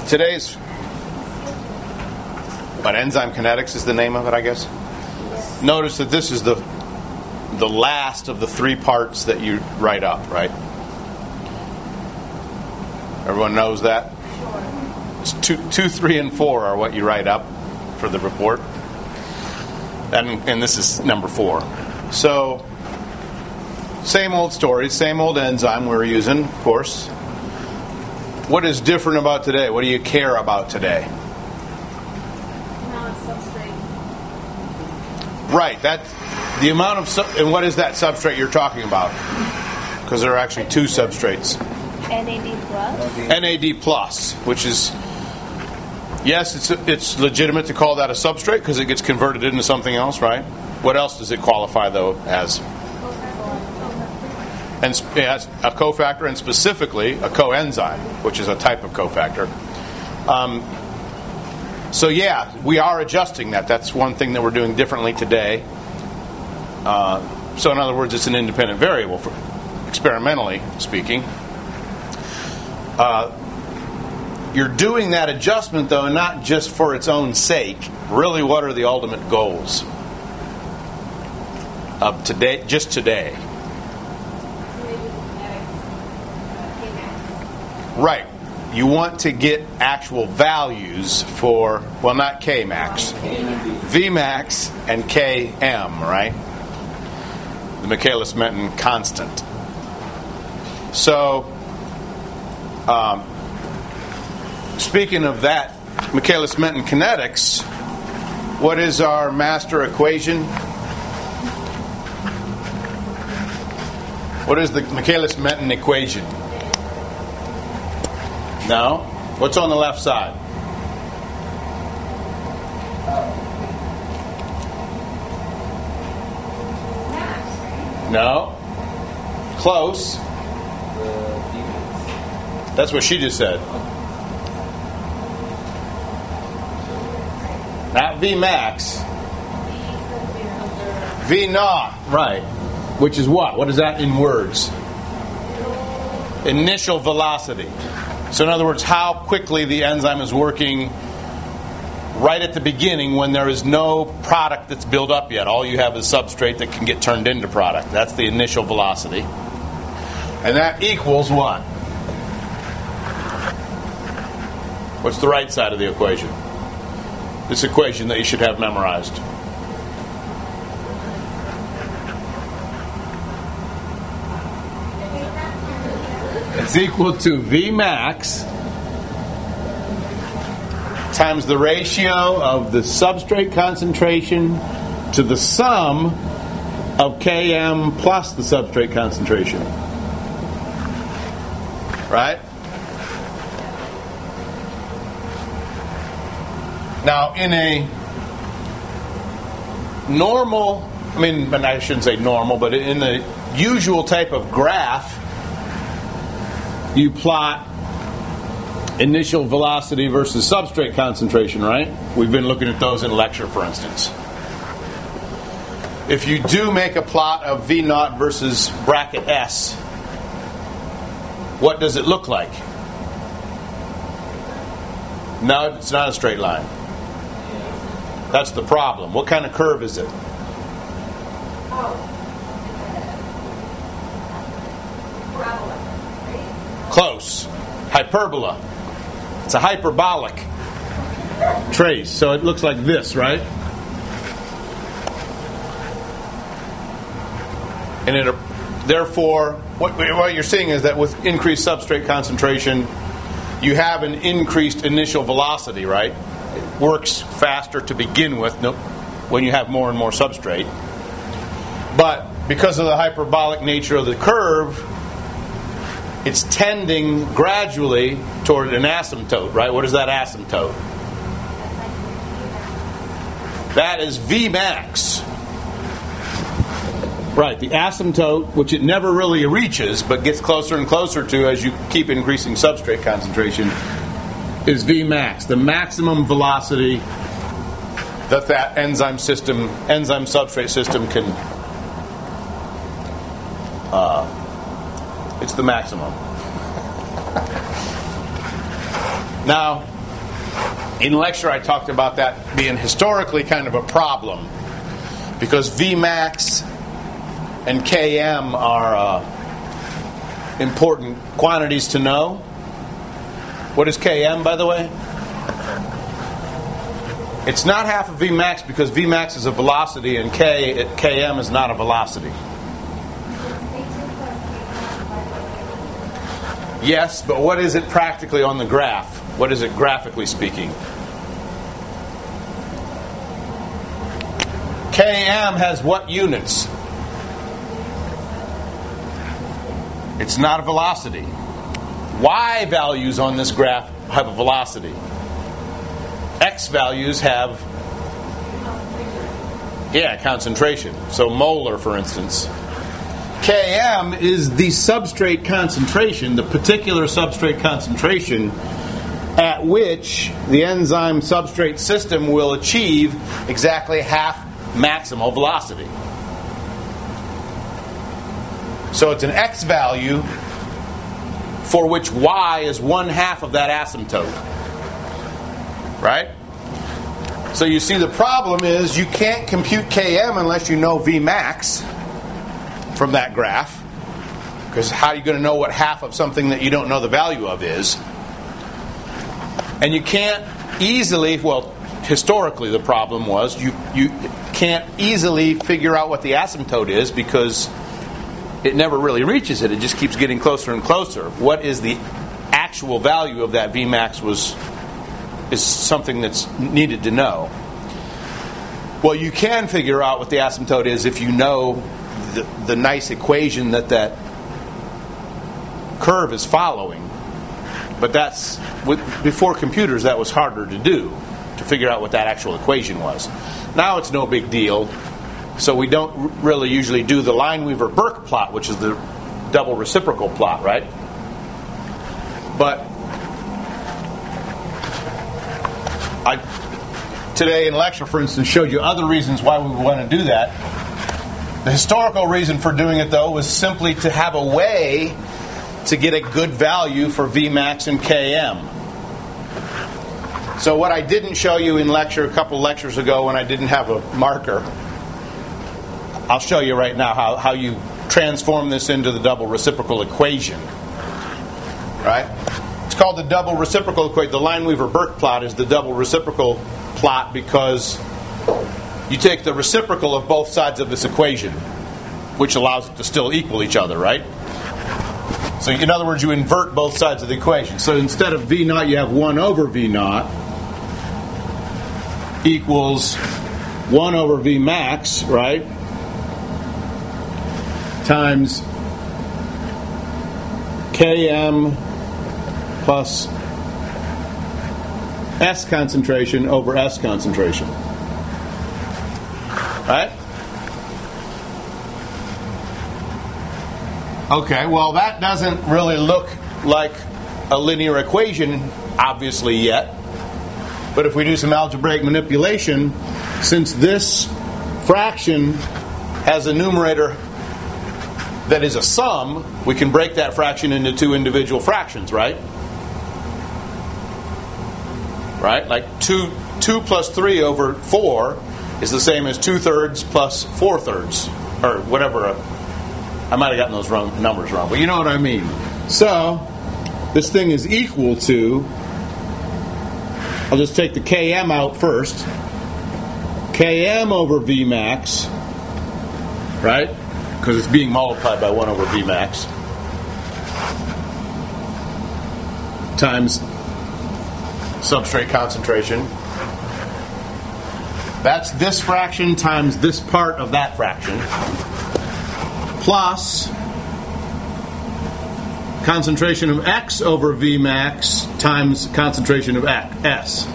today's enzyme kinetics is the name of it, I guess. Notice that this is the last of the three parts that you write up, right? Everyone knows that? It's 2, 3, and 4 are what you write up for the report. And this is number 4. So, same old story, same old enzyme we're using, of course. What is different about today? What do you care about today? Amount of substrate. Right, the amount of and what is that substrate you're talking about? Because there are actually 2 substrates. NAD plus. NAD plus, which is, yes, it's legitimate to call that a substrate because it gets converted into something else, right? What else does it qualify though as? And it has a cofactor, and specifically a coenzyme, which is a type of cofactor. So yeah, we are adjusting that. That's one thing that we're doing differently today. So in other words, it's an independent variable, for experimentally speaking. You're doing that adjustment, though, not just for its own sake. Really, what are the ultimate goals of today, just today? Right. You want to get actual values for, well, not Kmax, Vmax and Km, right? The Michaelis-Menten constant. So, speaking of that, Michaelis-Menten kinetics, what is our master equation? What is the Michaelis-Menten equation? No? What's on the left side? No? Close. That's what she just said. Not Vmax. V naught. Right. Which is what? What is that in words? Initial velocity. So in other words, how quickly the enzyme is working right at the beginning when there is no product that's built up yet. All you have is substrate that can get turned into product. That's the initial velocity. And that equals what? What's the right side of the equation? This equation that you should have memorized. It's equal to Vmax times the ratio of the substrate concentration to the sum of Km plus the substrate concentration. Right? Now, in a normal, I shouldn't say normal, but in the usual type of graph, you plot initial velocity versus substrate concentration, right? We've been looking at those in lecture, for instance. If you do make a plot of V naught versus bracket S, what does it look like? No, it's not a straight line. That's the problem. What kind of curve is it? Close. Hyperbola. It's a hyperbolic trace. So it looks like this, right? And therefore, what you're seeing is that with increased substrate concentration, you have an increased initial velocity, right? It works faster to begin with when you have more and more substrate. But because of the hyperbolic nature of the curve, it's tending gradually toward an asymptote, right? What is that asymptote? That is Vmax. Right, the asymptote, which it never really reaches, but gets closer and closer to as you keep increasing substrate concentration, is Vmax, the maximum velocity that enzyme substrate system can. It's the maximum. Now, In lecture, I talked about that being historically kind of a problem because Vmax and Km are important quantities to know. What is Km, by the way? It's not half of Vmax because Vmax is a velocity and Km is not a velocity. Yes, but what is it practically on the graph? What is it graphically speaking? Km has what units? It's not a velocity. Y values on this graph have a velocity. X values have, concentration. So molar, for instance. Km is the substrate concentration, the particular substrate concentration at which the enzyme substrate system will achieve exactly half maximal velocity. So it's an X value for which Y is 1/2 of that asymptote. Right? So you see the problem is you can't compute Km unless you know Vmax from that graph. Because how are you going to know what half of something that you don't know the value of is? And you can't easily, historically the problem was you can't easily figure out what the asymptote is because it never really reaches it. It just keeps getting closer and closer. What is the actual value of that Vmax is something that's needed to know. Well, you can figure out what the asymptote is if you know the nice equation that curve is following. But before computers, that was harder to do, to figure out what that actual equation was. Now it's no big deal. So we don't really usually do the Lineweaver-Burke plot, which is the double reciprocal plot, right? But I today in lecture, for instance, showed you other reasons why we would want to do that. The historical reason for doing it, though, was simply to have a way to get a good value for Vmax and Km. So what I didn't show you in lecture a couple lectures ago when I didn't have a marker, I'll show you right now how you transform this into the double reciprocal equation. Right? It's called the double reciprocal equation. The Lineweaver-Burke plot is the double reciprocal plot because you take the reciprocal of both sides of this equation, which allows it to still equal each other, right? So in other words, you invert both sides of the equation. So instead of V naught, you have 1 over V naught equals 1 over V max, right? Times Km plus S concentration over S concentration. Right? Okay, well that doesn't really look like a linear equation, obviously, yet. But if we do some algebraic manipulation, since this fraction has a numerator that is a sum, we can break that fraction into two individual fractions, right? Right? Like 2 plus 3 over 4 is the same as 2/3 plus 4/3, or whatever. I might have gotten those numbers wrong, but you know what I mean. So, this thing is equal to, I'll just take the Km out first, Km over Vmax, right? Because it's being multiplied by 1 over Vmax, times substrate concentration. That's this fraction times this part of that fraction, plus concentration of X over Vmax times concentration of S.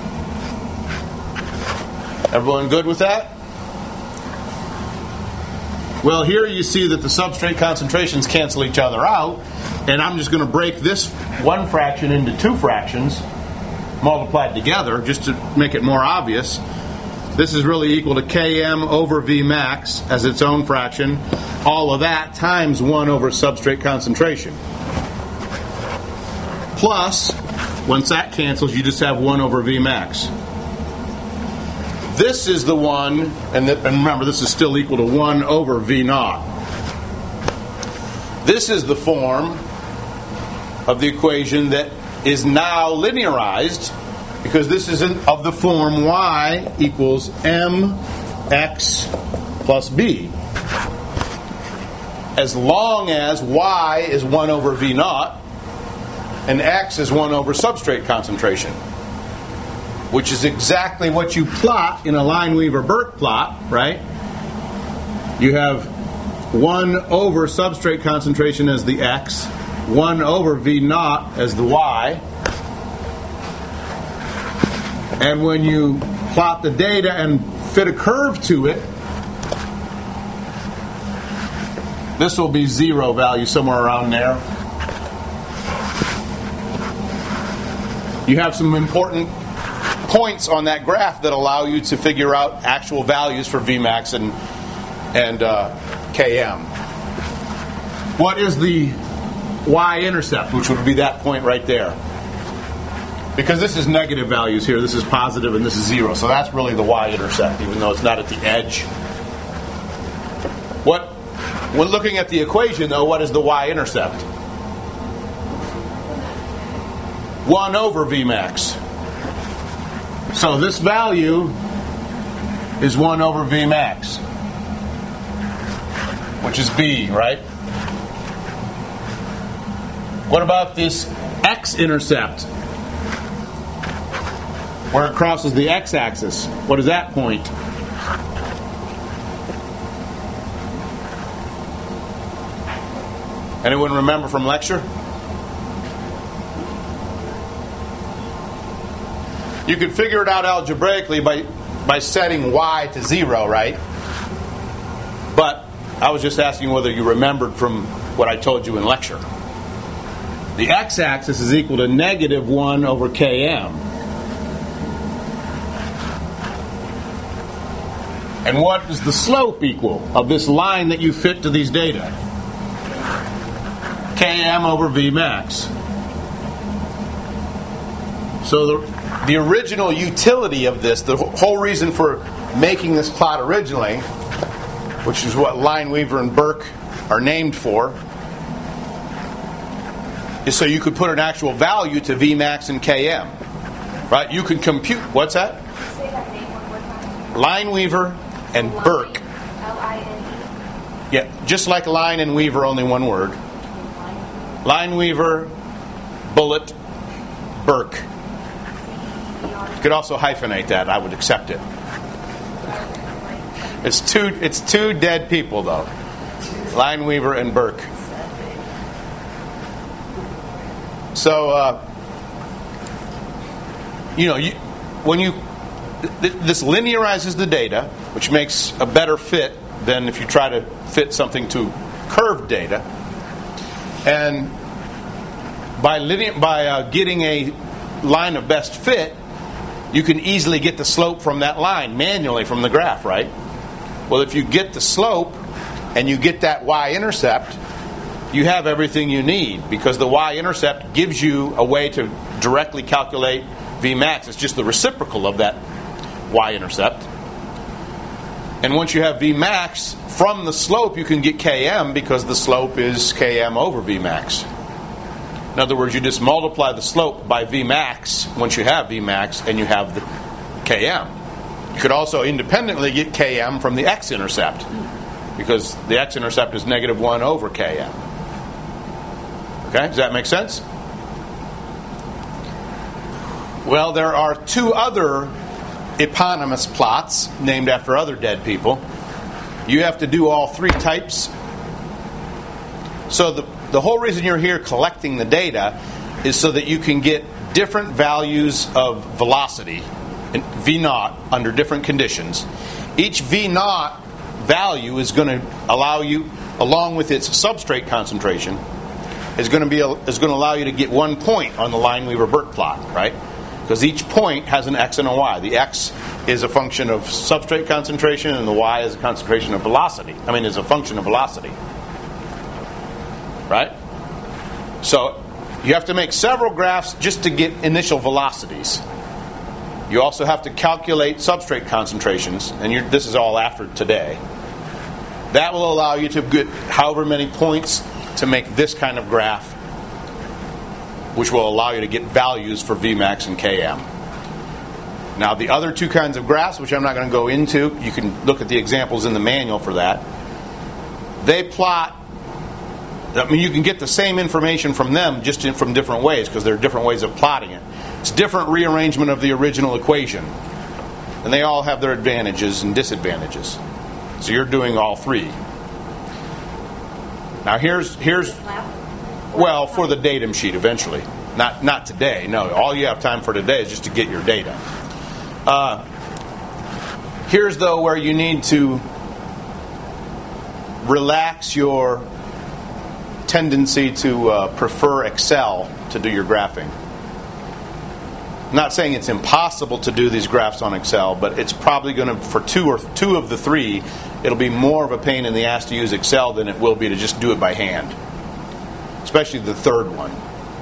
Everyone good with that? Well, here you see that the substrate concentrations cancel each other out, and I'm just going to break this one fraction into two fractions multiplied together just to make it more obvious. This is really equal to Km over Vmax as its own fraction. All of that times 1 over substrate concentration. Plus Once that cancels, you just have 1 over V max. This is the one, and remember, this is still equal to 1 over V naught. This is the form of the equation that is now linearized, because this is of the form y equals mx plus b. As long as y is 1 over V naught and x is 1 over substrate concentration, which is exactly what you plot in a Lineweaver-Burke plot, right? You have 1 over substrate concentration as the x, 1 over V naught as the y. And when you plot the data and fit a curve to it, this will be 0 value, somewhere around there. You have some important points on that graph that allow you to figure out actual values for Vmax and Km. What is the y-intercept, which would be that point right there? Because this is negative values here, this is positive, and this is 0. So that's really the y-intercept, even though it's not at the edge. When looking at the equation, though, what is the y-intercept? 1 over Vmax. So this value is 1 over Vmax, which is b, right? What about this x-intercept, where it crosses the x-axis? What is that point? Anyone remember from lecture? You could figure it out algebraically by setting y to 0, right? But I was just asking whether you remembered from what I told you in lecture. The x-axis is equal to negative 1 over Km. And what is the slope equal of this line that you fit to these data? Km over Vmax. So the original utility of this, the whole reason for making this plot originally, which is what Lineweaver and Burke are named for, is so you could put an actual value to Vmax and Km. Right? You can compute. What's that? Say that name one more time. Lineweaver and Burke. L-I-N-E. Yeah, just like Line and Weaver, only one word. Lineweaver, Bullet, Burke. You could also hyphenate that. I would accept it. It's two dead people, though. Lineweaver and Burke. So, this linearizes the data, which makes a better fit than if you try to fit something to curved data. And by getting a line of best fit, you can easily get the slope from that line manually from the graph, right? Well, if you get the slope and you get that y-intercept, you have everything you need, because the y-intercept gives you a way to directly calculate Vmax. It's just the reciprocal of that y-intercept. And once you have Vmax, from the slope you can get Km, because the slope is Km over Vmax. In other words, you just multiply the slope by Vmax once you have Vmax, and you have the Km. You could also independently get Km from the x-intercept, because the x-intercept is negative 1 over Km. Okay, does that make sense? Well, there are 2 other eponymous plots named after other dead people. You have to do all 3 types. So the whole reason you're here collecting the data is so that you can get different values of velocity, V naught, under different conditions. Each V naught value is going to allow you, along with its substrate concentration, is going to allow you to get 1 point on the Lineweaver-Burke plot, right? Because each point has an x and a y. The x is a function of substrate concentration, and the y is a concentration of velocity. Is a function of velocity. Right? So You have to make several graphs just to get initial velocities. You also have to calculate substrate concentrations, and this is all after today. That will allow you to get however many points to make this kind of graph, which will allow you to get values for Vmax and Km. Now, the other two kinds of graphs, which I'm not going to go into, you can look at the examples in the manual for that. They plot, you can get the same information from them just from different ways, because there are different ways of plotting it. It's different rearrangement of the original equation. And they all have their advantages and disadvantages. So you're doing all three. Now here's well, for the datum sheet eventually. Not today, no. All you have time for today is just to get your data. Here's, though, where you need to relax your tendency to prefer Excel to do your graphing. I'm not saying it's impossible to do these graphs on Excel, but it's probably going to, for two of the three, it'll be more of a pain in the ass to use Excel than it will be to just do it by hand. Especially the third one.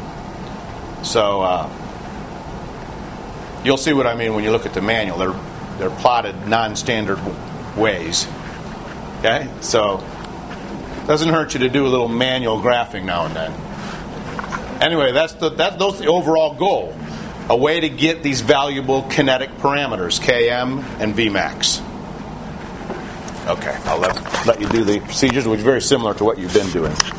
So you'll see what I mean when you look at the manual. They're plotted non-standard ways. Okay? So it doesn't hurt you to do a little manual graphing now and then. Anyway, that's the overall goal. A way to get these valuable kinetic parameters, Km and Vmax. Okay, I'll let you do the procedures, which is very similar to what you've been doing.